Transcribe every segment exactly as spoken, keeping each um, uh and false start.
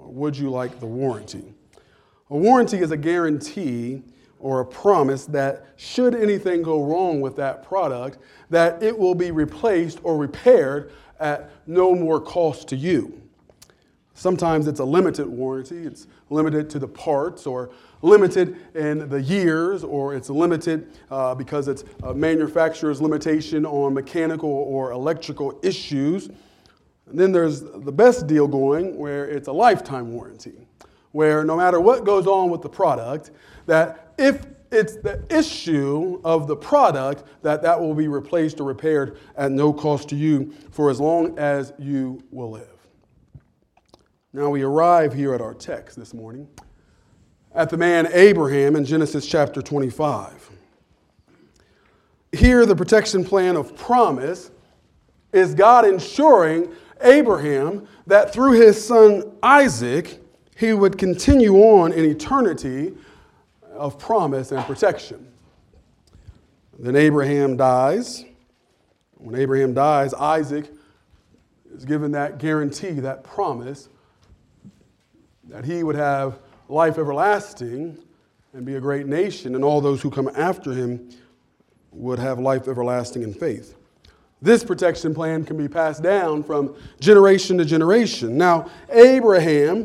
or would you like the warranty? A warranty is a guarantee or a promise that should anything go wrong with that product, that it will be replaced or repaired at no more cost to you. Sometimes it's a limited warranty. It's limited to the parts, or limited in the years, or it's limited uh, because it's a manufacturer's limitation on mechanical or electrical issues. And then there's the best deal going, where it's a lifetime warranty, where no matter what goes on with the product, that if it's the issue of the product, that that will be replaced or repaired at no cost to you for as long as you will live. Now we arrive here at our text this morning, at the man Abraham in Genesis chapter twenty-five. Here the protection plan of promise is God ensuring Abraham that through his son Isaac, he would continue on in eternity of promise and protection. Then Abraham dies. When Abraham dies, Isaac is given that guarantee, that promise, that he would have life everlasting and be a great nation, and all those who come after him would have life everlasting in faith. This protection plan can be passed down from generation to generation. Now, Abraham,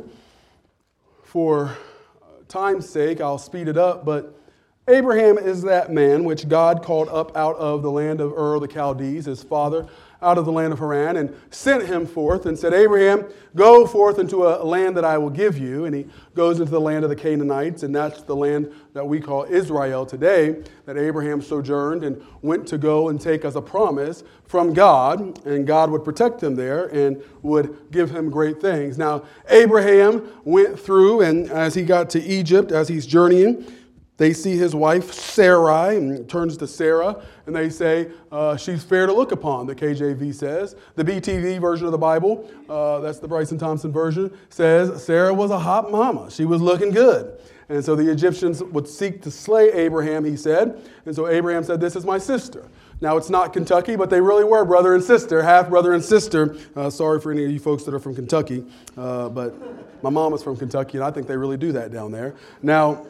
for time's sake, I'll speed it up, but Abraham is that man which God called up out of the land of Ur the Chaldees, his father, out of the land of Haran, and sent him forth and said, Abraham, go forth into a land that I will give you. And he goes into the land of the Canaanites, and that's the land that we call Israel today, that Abraham sojourned and went to go and take as a promise from God, and God would protect him there and would give him great things. Now, Abraham went through, and as he got to Egypt, as he's journeying, they see his wife, Sarai, and turns to Sarah, and they say, uh, she's fair to look upon, the K J V says. The B T V version of the Bible, uh, that's the Bryson Thompson version, says Sarah was a hot mama. She was looking good. And so the Egyptians would seek to slay Abraham, he said. And so Abraham said, this is my sister. Now, it's not Kentucky, but they really were brother and sister, half brother and sister. Uh, sorry for any of you folks that are from Kentucky, uh, but my mom is from Kentucky, and I think they really do that down there. Now,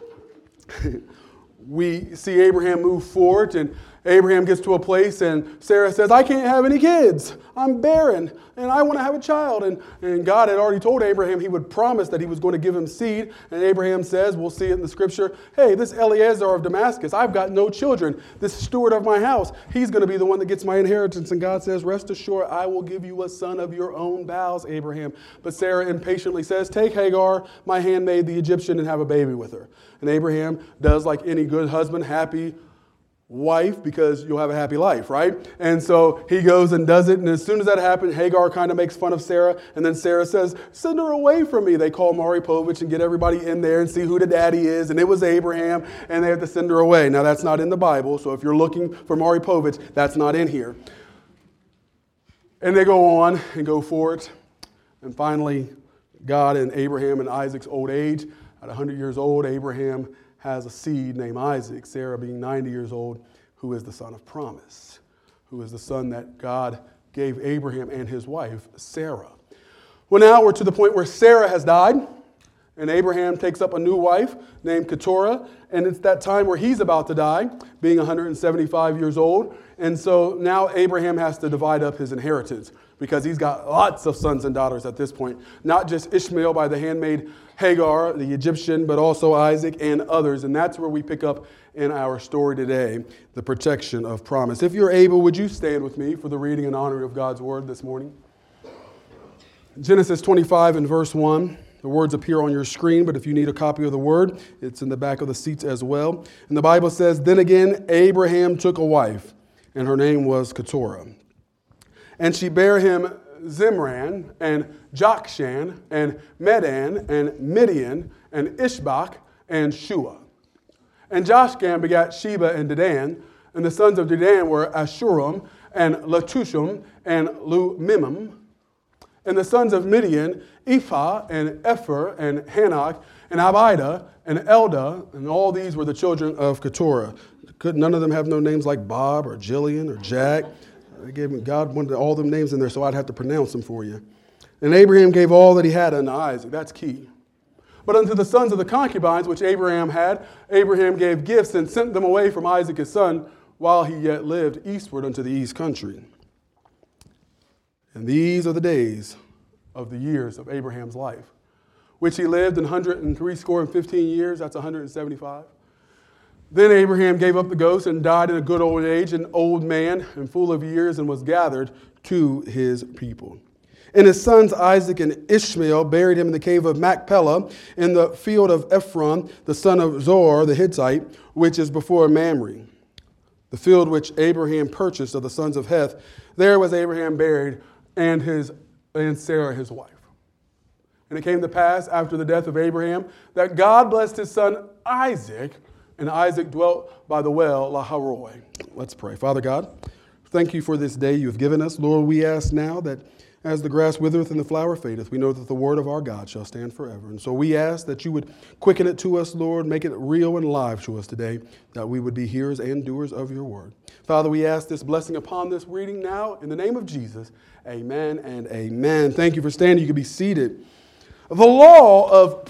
we see Abraham move forward, and Abraham gets to a place, and Sarah says, I can't have any kids. I'm barren, and I want to have a child. And, and God had already told Abraham he would promise that he was going to give him seed. And Abraham says, we'll see it in the scripture, hey, this Eliezer of Damascus, I've got no children. This steward of my house, he's going to be the one that gets my inheritance. And God says, rest assured, I will give you a son of your own bowels, Abraham. But Sarah impatiently says, take Hagar, my handmaid, the Egyptian, and have a baby with her. And Abraham does like any good husband, happy wife, because you'll have a happy life, right? And so he goes and does it, and as soon as that happens, Hagar kind of makes fun of Sarah, and then Sarah says, send her away from me. They call Maury Povich and get everybody in there and see who the daddy is, and it was Abraham, and they have to send her away. Now, that's not in the Bible, so if you're looking for Maury Povich, that's not in here. And they go on and go for it, and finally, God and Abraham and Isaac's old age, at one hundred years old, Abraham has a seed named Isaac, Sarah being ninety years old, who is the son of promise, who is the son that God gave Abraham and his wife, Sarah. Well, now we're to the point where Sarah has died, and Abraham takes up a new wife named Keturah, and it's that time where he's about to die, being one hundred seventy-five years old, and so now Abraham has to divide up his inheritance, because he's got lots of sons and daughters at this point, not just Ishmael by the handmaid Hagar, the Egyptian, but also Isaac and others. And that's where we pick up in our story today, the protection of promise. If you're able, would you stand with me for the reading and honor of God's word this morning? Genesis twenty-five and verse one. The words appear on your screen, but if you need a copy of the word, it's in the back of the seats as well. And the Bible says, then again, Abraham took a wife, and her name was Keturah. And she bare him Zimran, and Jokshan, and Medan, and Midian, and Ishbak, and Shua. And Joshgam begat Sheba and Dedan, and the sons of Dedan were Ashuram, and Latushim, and Lumimim. And the sons of Midian, Ephah, and Epher, and Hanok, and Abida, and Eldah, and all these were the children of Keturah. Could none of them have no names like Bob, or Jillian, or Jack? They gave me, God wanted all them names in there, so I'd have to pronounce them for you. And Abraham gave all that he had unto Isaac. That's key. But unto the sons of the concubines which Abraham had, Abraham gave gifts and sent them away from Isaac his son, while he yet lived eastward unto the east country. And these are the days of the years of Abraham's life, which he lived in hundred and three score and fifteen years. That's one hundred and seventy-five. Then Abraham gave up the ghost and died in a good old age, an old man and full of years, and was gathered to his people. And his sons Isaac and Ishmael buried him in the cave of Machpelah in the field of Ephron, the son of Zohar the Hittite, which is before Mamre, the field which Abraham purchased of the sons of Heth. There was Abraham buried, and his and Sarah his wife. And it came to pass after the death of Abraham that God blessed his son Isaac, and Isaac dwelt by the well Lahairoi. Let's pray. Father God, thank you for this day you have given us. Lord, we ask now that as the grass withereth and the flower fadeth, we know that the word of our God shall stand forever. And so we ask that you would quicken it to us, Lord, make it real and live to us today, that we would be hearers and doers of your word. Father, we ask this blessing upon this reading now in the name of Jesus. Amen and amen. Thank you for standing. You can be seated. The law of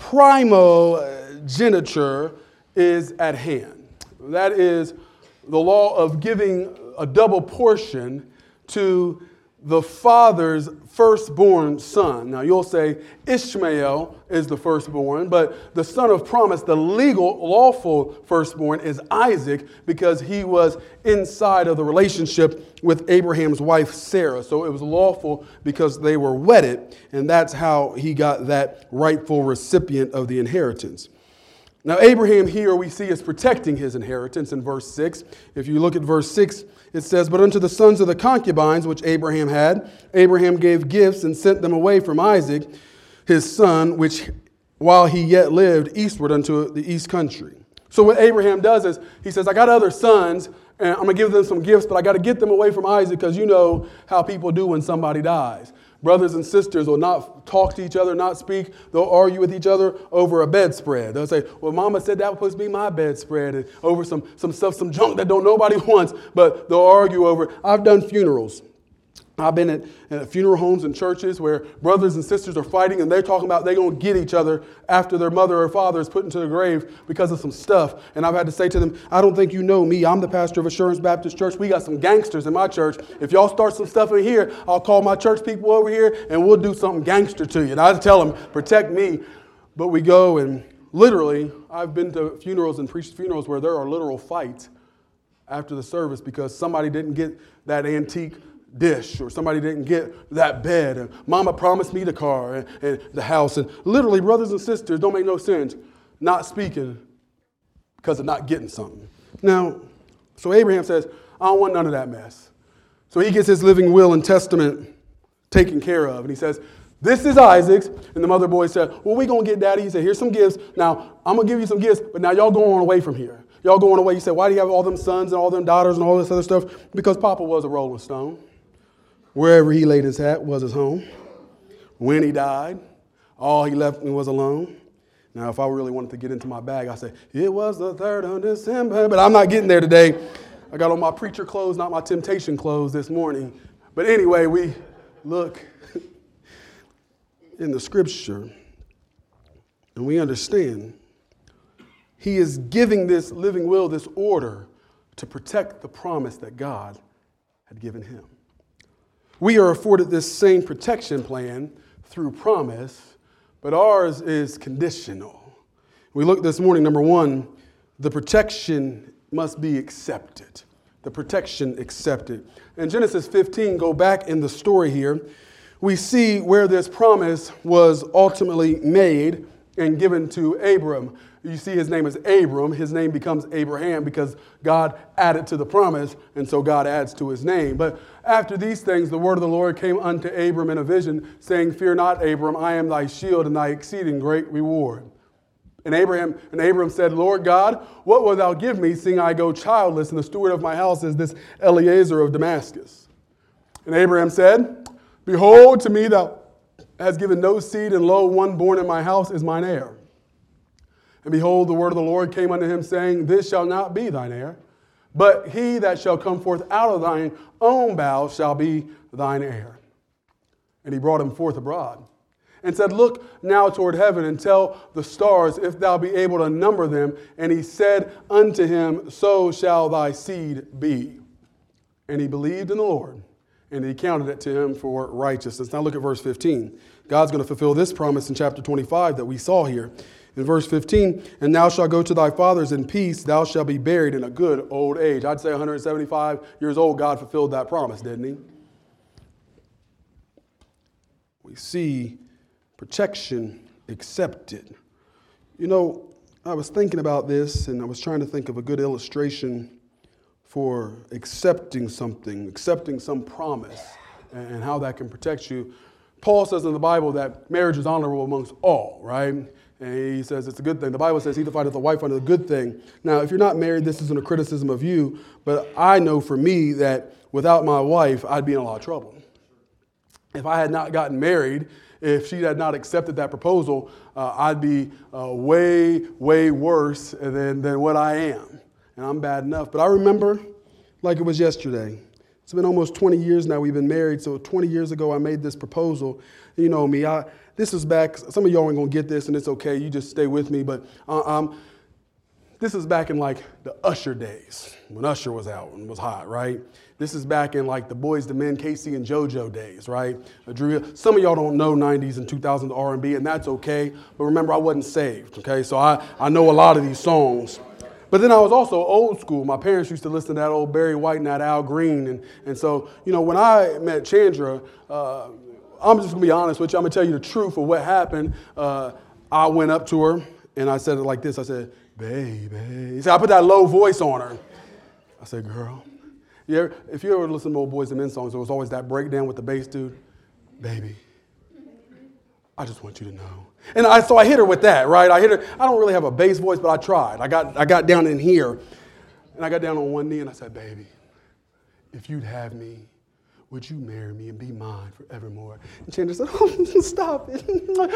primogeniture is at hand. That is the law of giving a double portion to the father's firstborn son. Now you'll say Ishmael is the firstborn, but the son of promise, the legal, lawful firstborn, is Isaac, because he was inside of the relationship with Abraham's wife Sarah. So it was lawful because they were wedded, and that's how he got that rightful recipient of the inheritance. Now, Abraham here we see is protecting his inheritance in verse six. If you look at verse six, it says, "But unto the sons of the concubines which Abraham had, Abraham gave gifts and sent them away from Isaac, his son, which while he yet lived eastward unto the east country." So what Abraham does is he says, I got other sons, and I'm going to give them some gifts, but I got to get them away from Isaac, because you know how people do when somebody dies. Brothers and sisters will not talk to each other, not speak. They'll argue with each other over a bedspread. They'll say, well, mama said that was supposed to be my bedspread, and over some, some stuff, some junk that don't nobody wants, but they'll argue over. I've done funerals. I've been at, at funeral homes and churches where brothers and sisters are fighting, and they're talking about they're going to get each other after their mother or father is put into the grave because of some stuff. And I've had to say to them, I don't think you know me. I'm the pastor of Assurance Baptist Church. We got some gangsters in my church. If y'all start some stuff in here, I'll call my church people over here and we'll do something gangster to you. And I tell them, protect me. But we go and literally, I've been to funerals and preached funerals where there are literal fights after the service because somebody didn't get that antique dish, or somebody didn't get that bed, and mama promised me the car and, and the house, and literally brothers and sisters, don't make no sense not speaking because of not getting something. Now, so Abraham says, I don't want none of that mess. So he gets his living will and testament taken care of, and he says, this is Isaac's. And the mother boy said, well, we gonna get daddy. He said, here's some gifts. Now I'm gonna give you some gifts, but now y'all going away from here. Y'all going away. He said, why do you have all them sons and all them daughters and all this other stuff? Because Papa was a Rolling Stone. Wherever he laid his hat was his home. When he died, all he left me was alone. Now, if I really wanted to get into my bag, I say, it was the third of December. But I'm not getting there today. I got on my preacher clothes, not my temptation clothes this morning. But anyway, we look in the scripture and we understand he is giving this living will, this order, to protect the promise that God had given him. We are afforded this same protection plan through promise, but ours is conditional. We look this morning, number one, the protection must be accepted. The protection accepted. In Genesis fifteen, go back in the story here, we see where this promise was ultimately made and given to Abram. You see his name is Abram. His name becomes Abraham because God added to the promise, and so God adds to his name. But after these things, the word of the Lord came unto Abram in a vision, saying, fear not, Abram, I am thy shield and thy exceeding great reward. And Abraham and Abram said, Lord God, what wilt thou give me, seeing I go childless, and the steward of my house is this Eliezer of Damascus? And Abraham said, behold, to me thou hast given no seed, and lo, one born in my house is mine heir. And behold, the word of the Lord came unto him, saying, this shall not be thine heir, but he that shall come forth out of thine own bowels shall be thine heir. And he brought him forth abroad and said, look now toward heaven and tell the stars if thou be able to number them. And he said unto him, so shall thy seed be. And he believed in the Lord, and he counted it to him for righteousness. Now look at verse fifteen. God's going to fulfill this promise in chapter twenty-five that we saw here. In verse fifteen, and thou shalt go to thy fathers in peace, thou shalt be buried in a good old age. I'd say one hundred seventy-five years old, God fulfilled that promise, didn't he? We see protection accepted. You know, I was thinking about this, and I was trying to think of a good illustration for accepting something, accepting some promise, and how that can protect you. Paul says in the Bible that marriage is honorable amongst all, right? And he says it's a good thing. The Bible says he that findeth a wife unto a good thing. Now, if you're not married, this isn't a criticism of you, but I know for me that without my wife, I'd be in a lot of trouble. If I had not gotten married, if she had not accepted that proposal, uh, I'd be uh, way, way worse than, than what I am. And I'm bad enough. But I remember like it was yesterday. It's been almost twenty years now we've been married. So twenty years ago, I made this proposal. You know me, I this was back, some of y'all aren't going to get this, and it's okay. You just stay with me. But uh, um, this is back in like the Usher days, when Usher was out and was hot, right? This is back in like the Boyz two Men, Casey and JoJo days, right? Some of y'all don't know nineties and two thousands R and B, and that's okay. But remember, I wasn't saved, okay? So I, I know a lot of these songs. But then I was also old school. My parents used to listen to that old Barry White and that Al Green. And, and so, you know, when I met Chandra, uh, I'm just going to be honest with you. I'm going to tell you the truth of what happened. Uh, I went up to her, and I said it like this. I said, baby. So I put that low voice on her. I said, girl. You ever, if you ever listen to old Boyz two Men songs, there was always that breakdown with the bass dude. Baby, I just want you to know. And I, so I hit her with that, right? I hit her. I don't really have a bass voice, but I tried. I got, I got down in here, and I got down on one knee, and I said, baby, if you'd have me, would you marry me and be mine forevermore? And Chandra said, oh, stop it.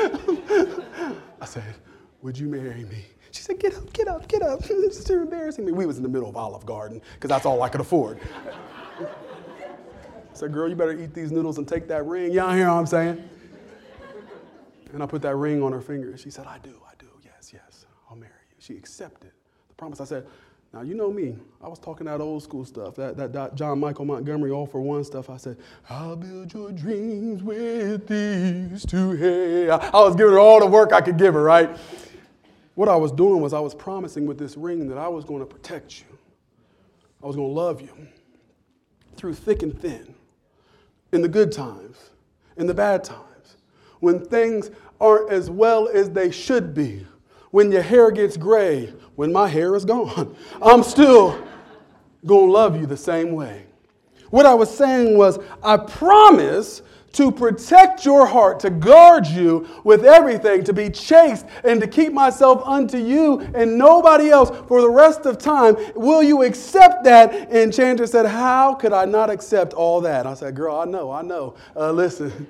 I said, would you marry me? She said, get up, get up, get up. This is embarrassing me. We was in the middle of Olive Garden, because that's all I could afford. I said, girl, you better eat these noodles and take that ring. Y'all hear what I'm saying? And I put that ring on her finger. She said, I do, I do. Yes, yes, I'll marry you. She accepted the promise. I said, now, you know me. I was talking that old school stuff, that, that, that John Michael Montgomery all for one stuff. I said, I'll build your dreams with these two hands. I, I was giving her all the work I could give her, right? What I was doing was I was promising with this ring that I was going to protect you. I was going to love you through thick and thin, in the good times, in the bad times. When things aren't as well as they should be, when your hair gets gray, when my hair is gone, I'm still going to love you the same way. What I was saying was, I promise to protect your heart, to guard you with everything, to be chaste and to keep myself unto you and nobody else for the rest of time. Will you accept that? And Chandra said, how could I not accept all that? I said, girl, I know, I know. Uh, listen.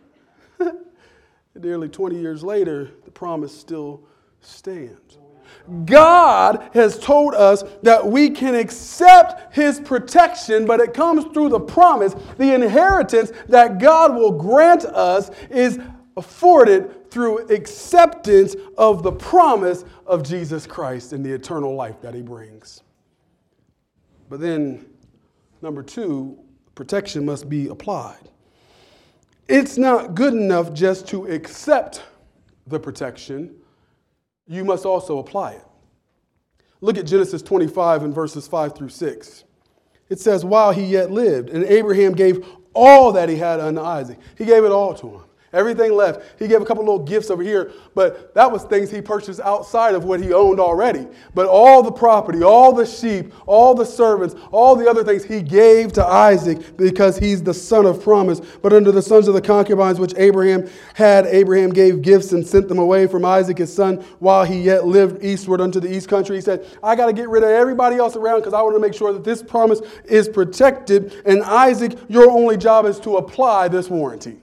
Nearly twenty years later, the promise still stands. God has told us that we can accept his protection, but it comes through the promise. The inheritance that God will grant us is afforded through acceptance of the promise of Jesus Christ and the eternal life that he brings. But then, number two, protection must be applied. It's not good enough just to accept the protection. You must also apply it. Look at Genesis twenty-five and verses five through six. It says, while he yet lived, and Abraham gave all that he had unto Isaac. He gave it all to him. Everything left. He gave a couple little gifts over here, but that was things he purchased outside of what he owned already. But all the property, all the sheep, all the servants, all the other things he gave to Isaac because he's the son of promise. But under the sons of the concubines which Abraham had, Abraham gave gifts and sent them away from Isaac his son while he yet lived eastward unto the east country. He said, I got to get rid of everybody else around because I want to make sure that this promise is protected. And Isaac, your only job is to apply this warranty.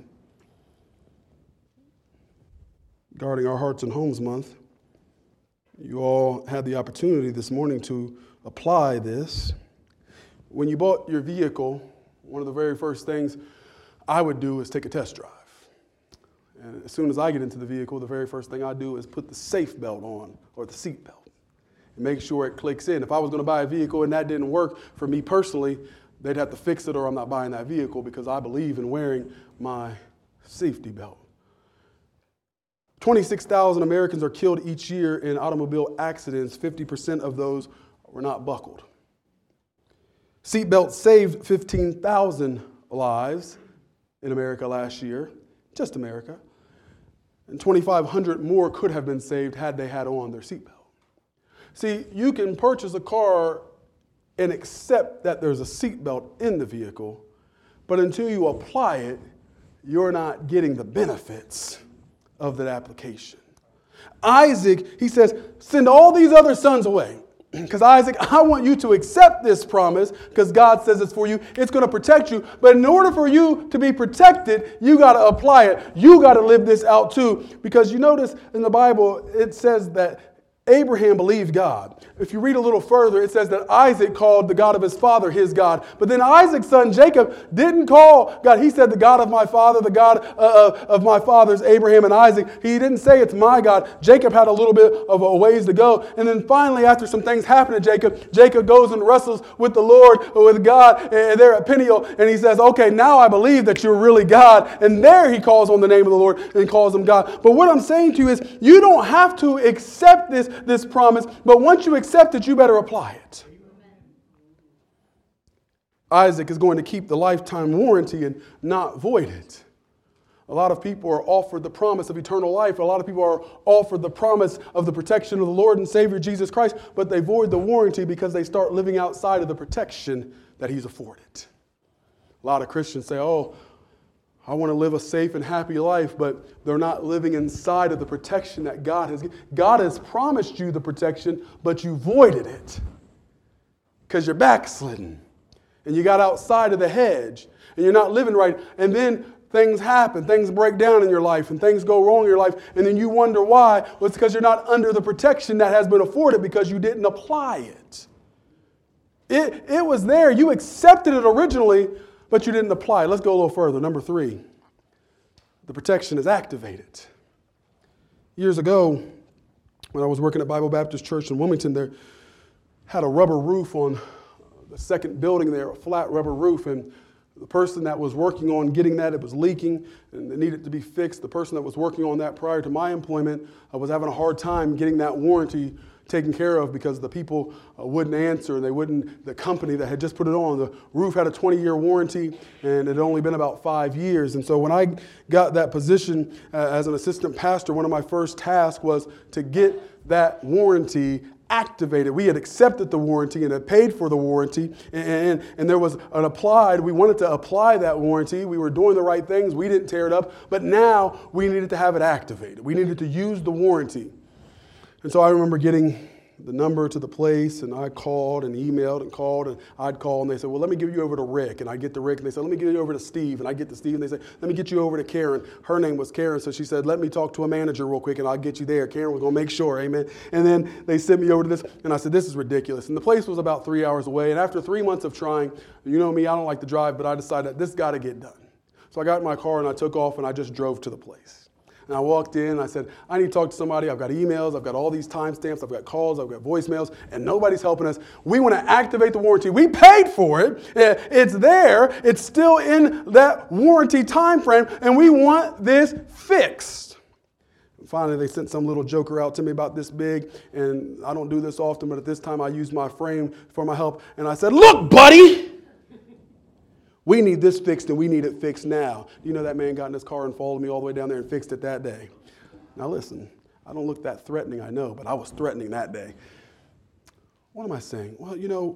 Guarding Our Hearts and Homes Month, you all had the opportunity this morning to apply this. When you bought your vehicle, one of the very first things I would do is take a test drive. And as soon as I get into the vehicle, the very first thing I do is put the safe belt on, or the seat belt, and make sure it clicks in. If I was going to buy a vehicle and that didn't work for me personally, they'd have to fix it, or I'm not buying that vehicle, because I believe in wearing my safety belt. twenty-six thousand Americans are killed each year in automobile accidents. fifty percent of those were not buckled. Seatbelts saved fifteen thousand lives in America last year, just America. And twenty-five hundred more could have been saved had they had on their seatbelt. See, you can purchase a car and accept that there's a seatbelt in the vehicle, but until you apply it, you're not getting the benefits of that application. Isaac, he says, send all these other sons away. Because Isaac, I want you to accept this promise because God says it's for you. It's going to protect you. But in order for you to be protected, you got to apply it. You got to live this out too. Because you notice in the Bible, it says that Abraham believed God. If you read a little further, it says that Isaac called the God of his father his God. But then Isaac's son Jacob didn't call God. He said the God of my father, the God uh, of my fathers, Abraham and Isaac. He didn't say it's my God. Jacob had a little bit of a ways to go. And then finally, after some things happen to Jacob, Jacob goes and wrestles with the Lord, with God, and there at Peniel. And he says, okay, now I believe that you're really God. And there he calls on the name of the Lord and calls him God. But what I'm saying to you is, you don't have to accept this this promise, but once you accept it, you better apply it. Amen. Isaac is going to keep the lifetime warranty and not void it. A lot of people are offered the promise of eternal life. A lot of people are offered the promise of the protection of the Lord and Savior Jesus Christ, but they void the warranty because they start living outside of the protection that He's afforded. A lot of Christians say, oh, I want to live a safe and happy life, but they're not living inside of the protection that God has given. God has promised you the protection, but you voided it because you're backslidden and you got outside of the hedge and you're not living right. And then things happen, things break down in your life and things go wrong in your life. And then you wonder why. Well, it's because you're not under the protection that has been afforded because you didn't apply it. It, it was there. You accepted it originally, but you didn't apply it. Let's go a little further. Number three, the protection is activated. Years ago, when I was working at Bible Baptist Church in Wilmington, there had a rubber roof on the second building there, a flat rubber roof, and the person that was working on getting that, it was leaking and it needed to be fixed. The person that was working on that prior to my employment uh, was having a hard time getting that warranty taken care of because the people uh, wouldn't answer. They wouldn't, the company that had just put it on, the roof had a twenty-year warranty and it had only been about five years. And so when I got that position uh, as an assistant pastor, one of my first tasks was to get that warranty activated. We had accepted the warranty and had paid for the warranty, and, and, and there was an applied. We wanted to apply that warranty. We were doing the right things. We didn't tear it up, but now we needed to have it activated. We needed to use the warranty. And so I remember getting the number to the place, and I called and emailed and called, and I'd call, and they said, well, let me give you over to Rick. And I'd get to Rick, and they said, let me get you over to Steve. And I'd get to Steve, and they said, let me get you over to Karen. Her name was Karen, so she said, let me talk to a manager real quick, and I'll get you there. Karen was going to make sure, amen. And then they sent me over to this, and I said, this is ridiculous. And the place was about three hours away, and after three months of trying, you know me, I don't like to drive, but I decided that this got to get done. So I got in my car, and I took off, and I just drove to the place. And I walked in, and I said, I need to talk to somebody. I've got emails. I've got all these timestamps. I've got calls. I've got voicemails, and nobody's helping us. We want to activate the warranty. We paid for it. It's there. It's still in that warranty time frame, and we want this fixed. And finally, they sent some little joker out to me about this big, and I don't do this often, but at this time I used my frame for my help. And I said, look, buddy. We need this fixed, and we need it fixed now. You know that man got in his car and followed me all the way down there and fixed it that day. Now listen, I don't look that threatening, I know, but I was threatening that day. What am I saying? Well, you know,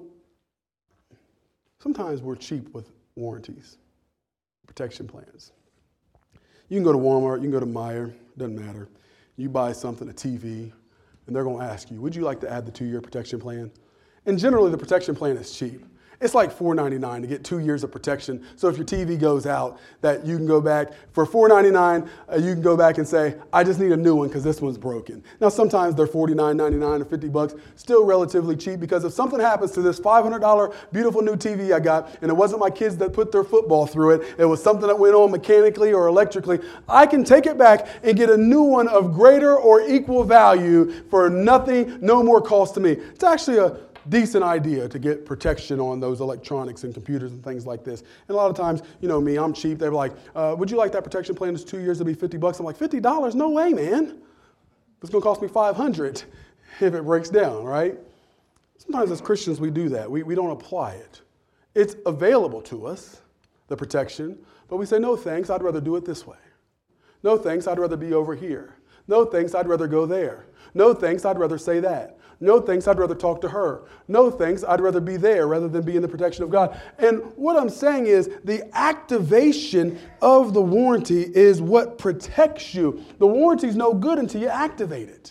sometimes we're cheap with warranties, protection plans. You can go to Walmart, you can go to Meijer, doesn't matter. You buy something, a T V, and they're going to ask you, would you like to add the two-year protection plan? And generally, the protection plan is cheap. It's like four ninety-nine to get two years of protection. So if your T V goes out, that you can go back. For four ninety-nine, uh, you can go back and say, I just need a new one because this one's broken. Now, sometimes they're forty-nine ninety-nine or fifty bucks, still relatively cheap, because if something happens to this five hundred dollars beautiful new T V I got, and it wasn't my kids that put their football through it, it was something that went on mechanically or electrically, I can take it back and get a new one of greater or equal value for nothing, no more cost to me. It's actually a decent idea to get protection on those electronics and computers and things like this. And a lot of times, you know me, I'm cheap. They're like, uh, would you like that protection plan? It's two years, it'll be fifty bucks. I'm like, fifty dollars? No way, man. It's going to cost me five hundred dollars if it breaks down, right? Sometimes as Christians, we do that. We, we don't apply it. It's available to us, the protection, but we say, no thanks, I'd rather do it this way. No thanks, I'd rather be over here. No thanks, I'd rather go there. No thanks, I'd rather say that. No thanks, I'd rather talk to her. No thanks, I'd rather be there rather than be in the protection of God. And what I'm saying is the activation of the warranty is what protects you. The warranty's no good until you activate it.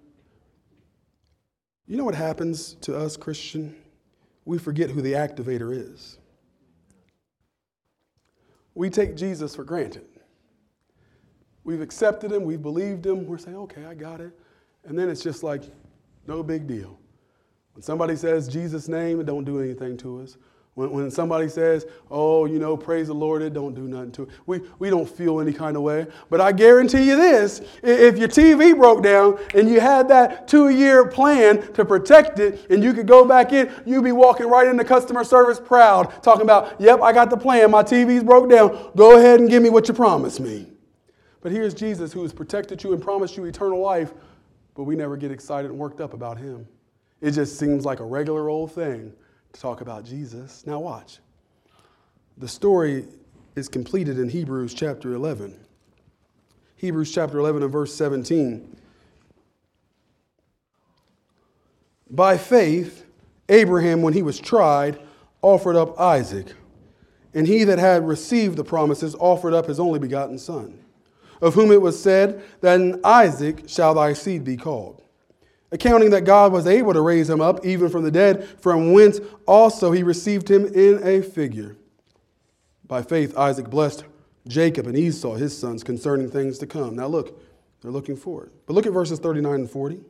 You know what happens to us, Christian? We forget who the activator is. We take Jesus for granted. We've accepted him, we've believed him, we're saying, okay, I got it. And then it's just like, no big deal. When somebody says Jesus' name, it don't do anything to us. When, when somebody says, oh, you know, praise the Lord, it don't do nothing to it. We, we don't feel any kind of way. But I guarantee you this, if your T V broke down and you had that two-year plan to protect it and you could go back in, you'd be walking right into customer service proud, talking about, yep, I got the plan, my T V's broke down, go ahead and give me what you promised me. But here's Jesus who has protected you and promised you eternal life, but we never get excited and worked up about him. It just seems like a regular old thing to talk about Jesus. Now watch. The story is completed in Hebrews chapter eleven. Hebrews chapter eleven and verse seventeen. By faith, Abraham, when he was tried, offered up Isaac. And he that had received the promises offered up his only begotten son, of whom it was said that in Isaac shall thy seed be called. Accounting that God was able to raise him up even from the dead, from whence also he received him in a figure. By faith Isaac blessed Jacob and Esau, his sons, concerning things to come. Now look, they're looking forward. But look at verses thirty-nine and forty.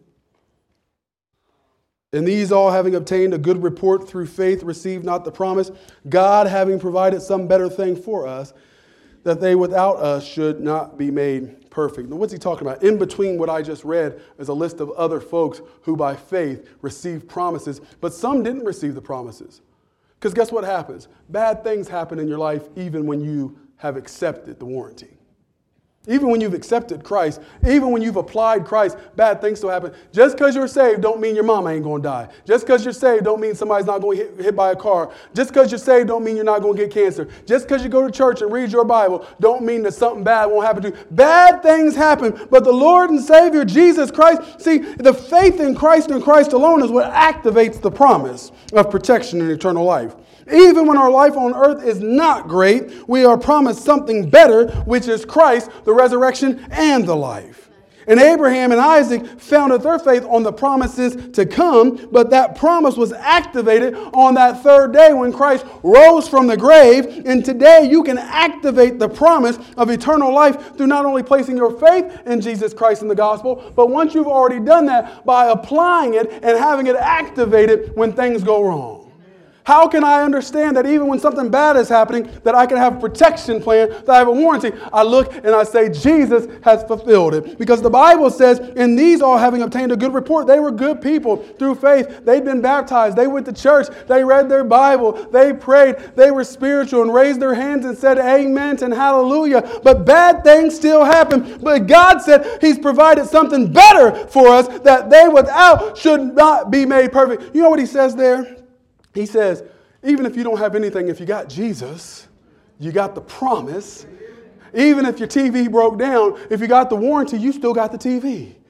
And these all, having obtained a good report through faith, received not the promise, God having provided some better thing for us, that they without us should not be made perfect. Now, what's he talking about? In between what I just read is a list of other folks who by faith received promises, but some didn't receive the promises. Because guess what happens? Bad things happen in your life even when you have accepted the warranty. Even when you've accepted Christ, even when you've applied Christ, bad things still happen. Just because you're saved don't mean your mama ain't going to die. Just because you're saved don't mean somebody's not going to get hit, hit by a car. Just because you're saved don't mean you're not going to get cancer. Just because you go to church and read your Bible don't mean that something bad won't happen to you. Bad things happen, but the Lord and Savior Jesus Christ, see, the faith in Christ and Christ alone is what activates the promise of protection and eternal life. Even when our life on earth is not great, we are promised something better, which is Christ, the resurrection, and the life. And Abraham and Isaac founded their faith on the promises to come, but that promise was activated on that third day when Christ rose from the grave. And today you can activate the promise of eternal life through not only placing your faith in Jesus Christ and the gospel, but once you've already done that, by applying it and having it activated when things go wrong. How can I understand that even when something bad is happening, that I can have a protection plan, that I have a warranty? I look and I say, Jesus has fulfilled it. Because the Bible says, in these all having obtained a good report, they were good people through faith. They'd been baptized. They went to church. They read their Bible. They prayed. They were spiritual and raised their hands and said amen and hallelujah. But bad things still happen. But God said he's provided something better for us, that they without should not be made perfect. You know what he says there? He says, even if you don't have anything, if you got Jesus, you got the promise. Even if your T V broke down, if you got the warranty, you still got the T V.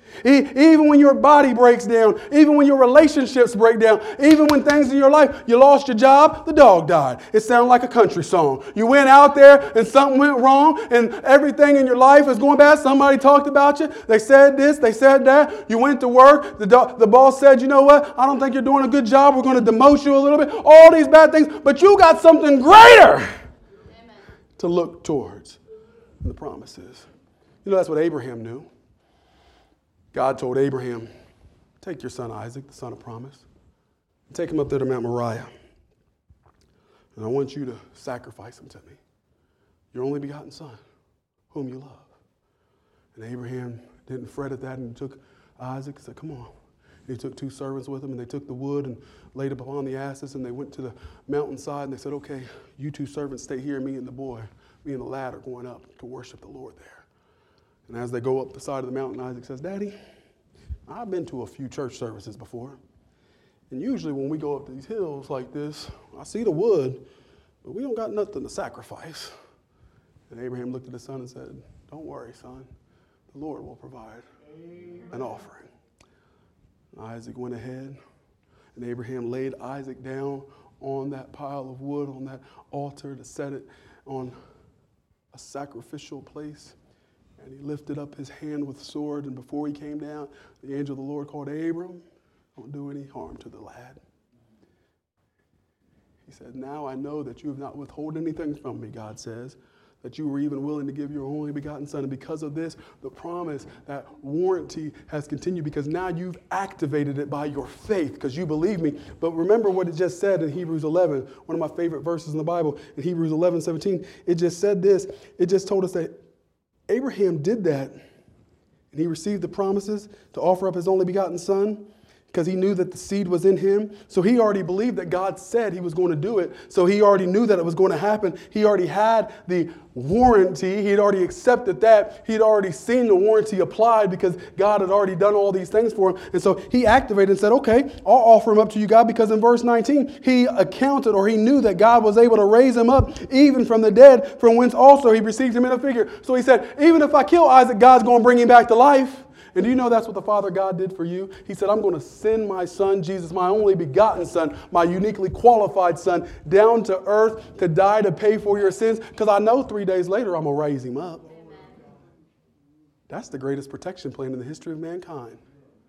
Even when your body breaks down, even when your relationships break down, even when things in your life, you lost your job, the dog died. It sounded like a country song. You went out there and something went wrong and everything in your life is going bad. Somebody talked about you. They said this, they said that. You went to work. The, do- the boss said, you know what? I don't think you're doing a good job. We're going to demote you a little bit. All these bad things. But you got something greater Amen. To look towards. And the promises. You know, that's what Abraham knew. God told Abraham, take your son Isaac, the son of promise, and take him up there to Mount Moriah. And I want you to sacrifice him to me, your only begotten son, whom you love. And Abraham didn't fret at that and took Isaac and said, come on. And he took two servants with him, and they took the wood and laid it upon the asses, and they went to the mountainside, and they said, okay, you two servants stay here, me and the boy, me and the lad are going up to worship the Lord there. And as they go up the side of the mountain, Isaac says, Daddy, I've been to a few church services before. And usually when we go up these hills like this, I see the wood, but we don't got nothing to sacrifice. And Abraham looked at his son and said, don't worry, son. The Lord will provide an offering. And Isaac went ahead, and Abraham laid Isaac down on that pile of wood, on that altar, to set it on a sacrificial place. And he lifted up his hand with sword, and before he came down, the angel of the Lord called, Abram, don't do any harm to the lad. He said, now I know that you have not withheld anything from me, God says, that you were even willing to give your only begotten son. And because of this, the promise, that warranty has continued, because now you've activated it by your faith, because you believe me. But remember what it just said in Hebrews eleven, one of my favorite verses in the Bible, in Hebrews eleven seventeen. It just said this. It just told us that Abraham did that, and he received the promises to offer up his only begotten son because he knew that the seed was in him. So he already believed that God said he was going to do it. So he already knew that it was going to happen. He already had the warranty. He had already accepted that. He had already seen the warranty applied because God had already done all these things for him. And so he activated and said, okay, I'll offer him up to you, God, because in verse nineteen, he accounted, or he knew that God was able to raise him up even from the dead, from whence also he received him in a figure. So he said, even if I kill Isaac, God's going to bring him back to life. And do you know that's what the Father God did for you? He said, I'm going to send my son, Jesus, my only begotten son, my uniquely qualified son, down to earth to die to pay for your sins, because I know three days later I'm going to raise him up. Amen. That's the greatest protection plan in the history of mankind.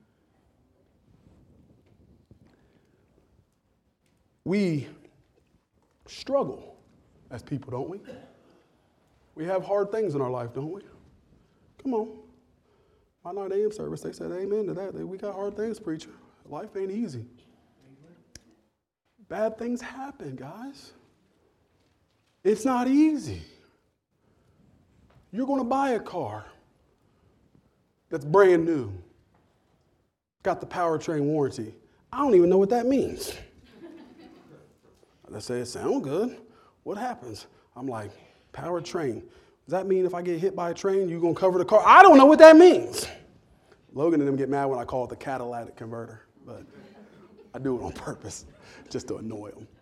We struggle as people, don't we? We have hard things in our life, don't we? Come on. My nine a.m. service, they said amen to that. We got hard things, preacher. Life ain't easy. Amen. Bad things happen, guys. It's not easy. You're going to buy a car that's brand new, got the powertrain warranty. I don't even know what that means. They say it sounds good. What happens? I'm like, powertrain. Does that mean if I get hit by a train, you're going to cover the car? I don't know what that means. Logan and them get mad when I call it the catalytic converter, but I do it on purpose just to annoy them.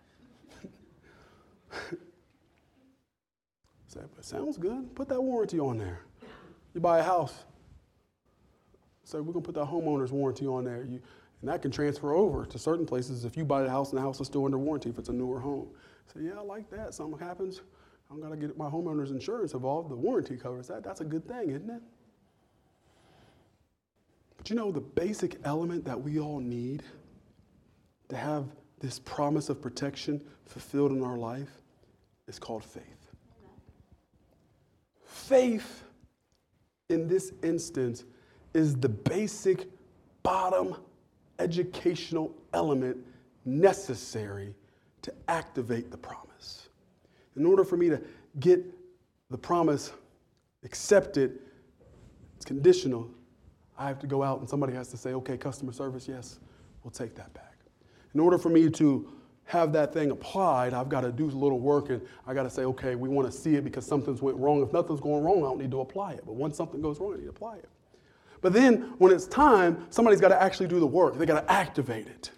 Say, but it sounds good. Put that warranty on there. You buy a house. So we're going to put that homeowner's warranty on there. You, and that can transfer over to certain places if you buy the house and the house is still under warranty if it's a newer home. Say, yeah, I like that. Something happens. I'm going to get my homeowner's insurance involved. The warranty covers that. That's a good thing, isn't it? But you know, the basic element that we all need to have this promise of protection fulfilled in our life is called faith. Faith, in this instance, is the basic bottom educational element necessary to activate the promise. In order for me to get the promise accepted, it's conditional. I have to go out and somebody has to say, okay, customer service, yes, we'll take that back. In order for me to have that thing applied, I've got to do a little work and I got to say, okay, we want to see it because something's went wrong. If nothing's going wrong, I don't need to apply it. But once something goes wrong, I need to apply it. But then when it's time, somebody's got to actually do the work. They got to activate it.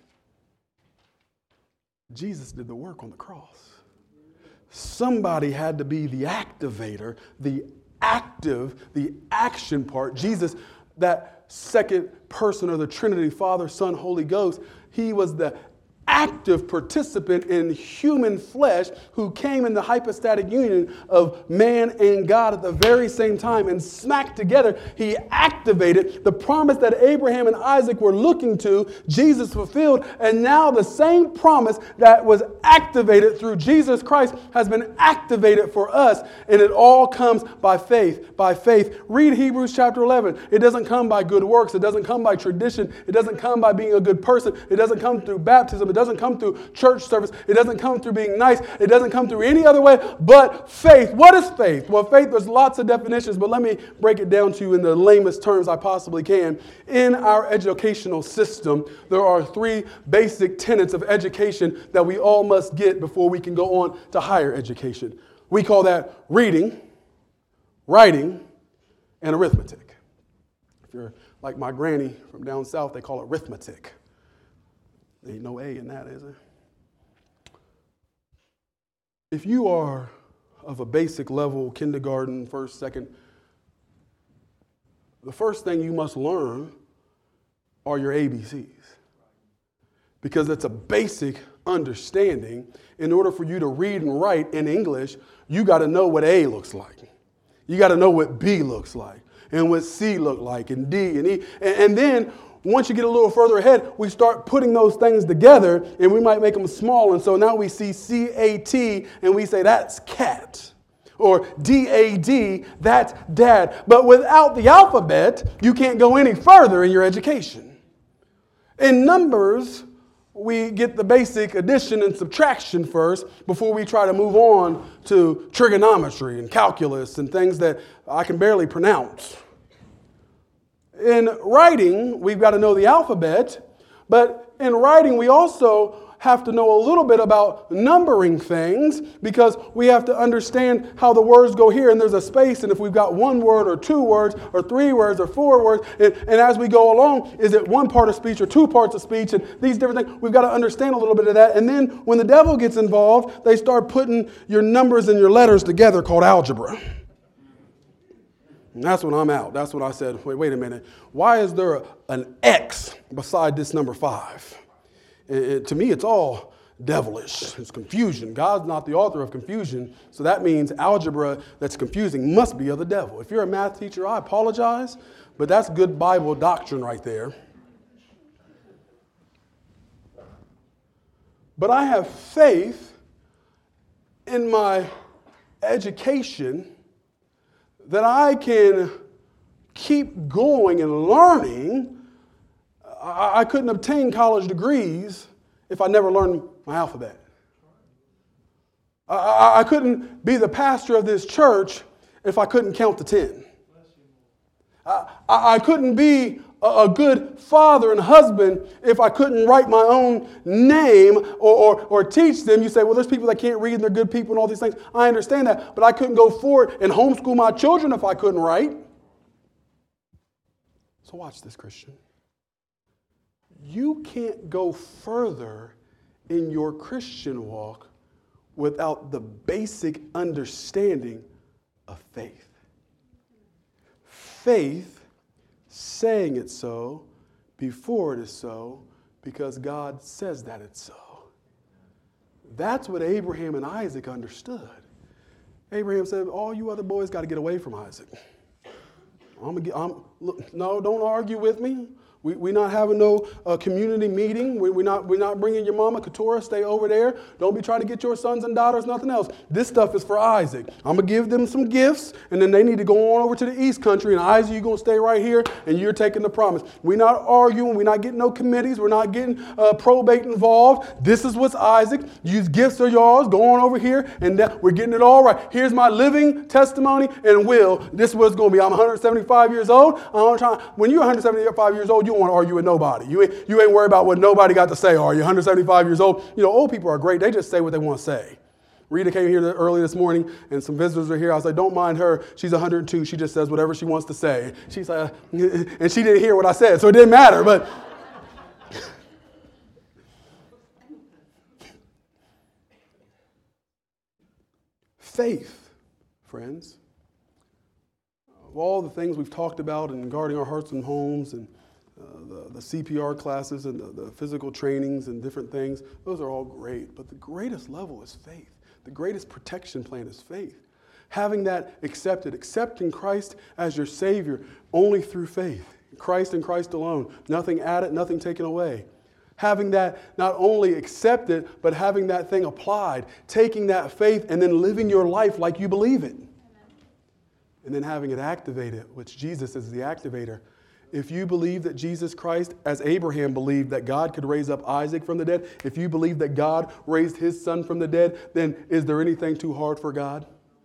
Jesus did the work on the cross. Somebody had to be the activator, the active, the action part. Jesus that second person of the Trinity, Father, Son, Holy Ghost. He was the active participant in human flesh who came in the hypostatic union of man and God at the very same time, and smack together, he activated the promise that Abraham and Isaac were looking to. Jesus fulfilled, and now the same promise that was activated through Jesus Christ has been activated for us, and it all comes by faith, by faith. Read Hebrews chapter eleven. It doesn't come by good works. It doesn't come by tradition. It doesn't come by being a good person. It doesn't come through baptism. It doesn't come through church service. It doesn't come through being nice. It doesn't come through any other way but faith. What is faith? Well, faith, there's lots of definitions, but let me break it down to you in the lamest terms I possibly can. In our educational system, there are three basic tenets of education that we all must get before we can go on to higher education. We call that reading, writing, and arithmetic. If you're like my granny from down south, they call it arithmetic. There ain't no A in that, is there? If you are of a basic level, kindergarten, first, second, the first thing you must learn are your A B Cs. Because it's a basic understanding. In order for you to read and write in English, you got to know what A looks like. You got to know what B looks like, and what C look like, and D and E. And, and then once you get a little further ahead, we start putting those things together, and we might make them small. And so now we see C A T, and we say that's cat. Or D A D, that's dad. But without the alphabet, you can't go any further in your education. In numbers, we get the basic addition and subtraction first before we try to move on to trigonometry and calculus and things that I can barely pronounce. In writing, we've got to know the alphabet, but in writing, we also have to know a little bit about numbering things, because we have to understand how the words go here, and there's a space, and if we've got one word or two words or three words or four words, and, and as we go along, is it one part of speech or two parts of speech, and these different things, we've got to understand a little bit of that. And then when the devil gets involved, they start putting your numbers and your letters together, called algebra. And that's when I'm out. That's when I said, wait, wait a minute. Why is there a, an X beside this number five? It, it, to me, it's all devilish. It's confusion. God's not the author of confusion, so that means algebra that's confusing must be of the devil. If you're a math teacher, I apologize, but that's good Bible doctrine right there. But I have faith in my education that I can keep going and learning. I, I couldn't obtain college degrees if I never learned my alphabet. I, I, I couldn't be the pastor of this church if I couldn't count to ten. I, I, I couldn't be a, a good father and husband if I couldn't write my own name or, or, or teach them. You say, well, there's people that can't read and they're good people and all these things. I understand that, but I couldn't go forward and homeschool my children if I couldn't write. So watch this, Christian. You can't go further in your Christian walk without the basic understanding of faith. Faith saying it so before it is so, because God says that it's so. That's what Abraham and Isaac understood. Abraham said, all you other boys got to get away from Isaac. I'm gonna get, I'm, look, no, don't argue with me. We, we're not having no uh, community meeting. We, we're, not, we're not bringing your mama, Keturah, stay over there. Don't be trying to get your sons and daughters, nothing else. This stuff is for Isaac. I'm going to give them some gifts, and then they need to go on over to the East Country, and Isaac, you're going to stay right here, and you're taking the promise. We're not arguing. We're not getting no committees. We're not getting uh, probate involved. This is what's Isaac. These gifts are yours. Go on over here, and that, we're getting it all right. Here's my living testimony and will. This is what it's going to be. I'm one hundred seventy-five years old. I'm trying, when you're one hundred seventy-five years old, you don't want to argue with nobody. You ain't, you ain't worried about what nobody got to say, are you? one hundred seventy-five years old. You know, old people are great. They just say what they want to say. Rita came here early this morning, and some visitors are here. I was like, don't mind her. She's one hundred two. She just says whatever she wants to say. She's like, and she didn't hear what I said, so it didn't matter. But faith, friends, of all the things we've talked about in guarding our hearts and homes and uh, the, the C P R classes and the, the physical trainings and different things, those are all great. But the greatest level is faith. The greatest protection plan is faith. Having that accepted, accepting Christ as your Savior only through faith. Christ and Christ alone. Nothing added, nothing taken away. Having that not only accepted, but having that thing applied. Taking that faith and then living your life like you believe it. And then having it activated, which Jesus is the activator. If you believe that Jesus Christ, as Abraham believed that God could raise up Isaac from the dead, if you believe that God raised his son from the dead, then is there anything too hard for God?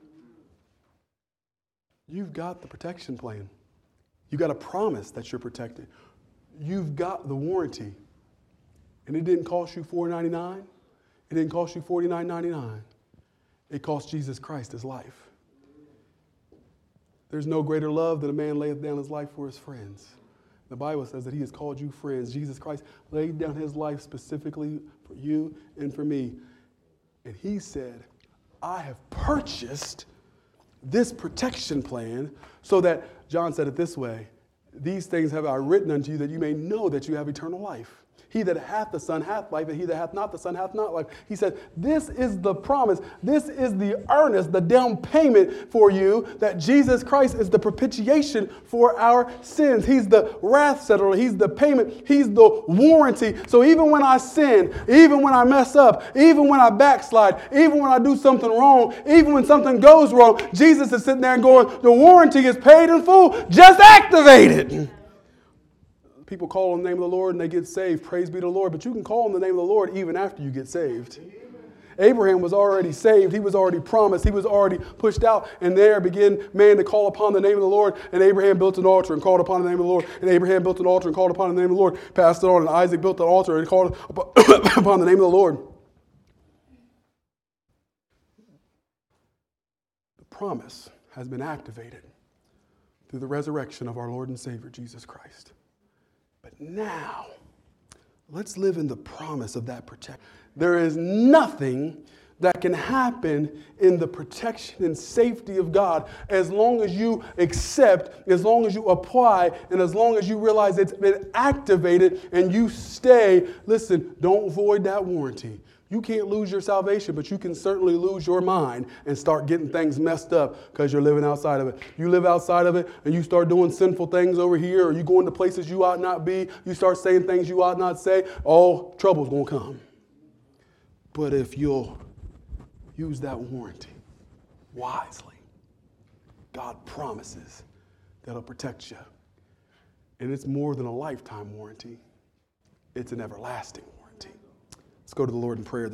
You've got the protection plan. You've got a promise that you're protected. You've got the warranty. And it didn't cost you four dollars and ninety-nine cents. It didn't cost you forty-nine ninety-nine. It cost Jesus Christ his life. There's no greater love than a man layeth down his life for his friends. The Bible says that he has called you friends. Jesus Christ laid down his life specifically for you and for me. And he said, I have purchased this protection plan so that, John said it this way, these things have I written unto you that you may know that you have eternal life. He that hath the Son hath life, and he that hath not the Son hath not life. He said, this is the promise. This is the earnest, the down payment for you that Jesus Christ is the propitiation for our sins. He's the wrath settler. He's the payment. He's the warranty. So even when I sin, even when I mess up, even when I backslide, even when I do something wrong, even when something goes wrong, Jesus is sitting there and going, the warranty is paid in full. Just activate it. People call on the name of the Lord and they get saved. Praise be to the Lord. But you can call on the name of the Lord even after you get saved. Amen. Abraham was already saved. He was already promised. He was already pushed out. And there began man to call upon the name of the Lord. And Abraham built an altar and called upon the name of the Lord. And Abraham built an altar and called upon the name of the Lord. Passed it on. And Isaac built an altar and called upon the name of the Lord. The promise has been activated through the resurrection of our Lord and Savior, Jesus Christ. But now, let's live in the promise of that protection. There is nothing that can happen in the protection and safety of God as long as you accept, as long as you apply, and as long as you realize it's been activated and you stay. Listen, don't void that warranty. You can't lose your salvation, but you can certainly lose your mind and start getting things messed up because you're living outside of it. You live outside of it and you start doing sinful things over here, or you go into places you ought not be. You start saying things you ought not say. All trouble's going to come. But if you'll use that warranty wisely, God promises that He'll protect you. And it's more than a lifetime warranty. It's an everlasting warranty. Let's go to the Lord in prayer.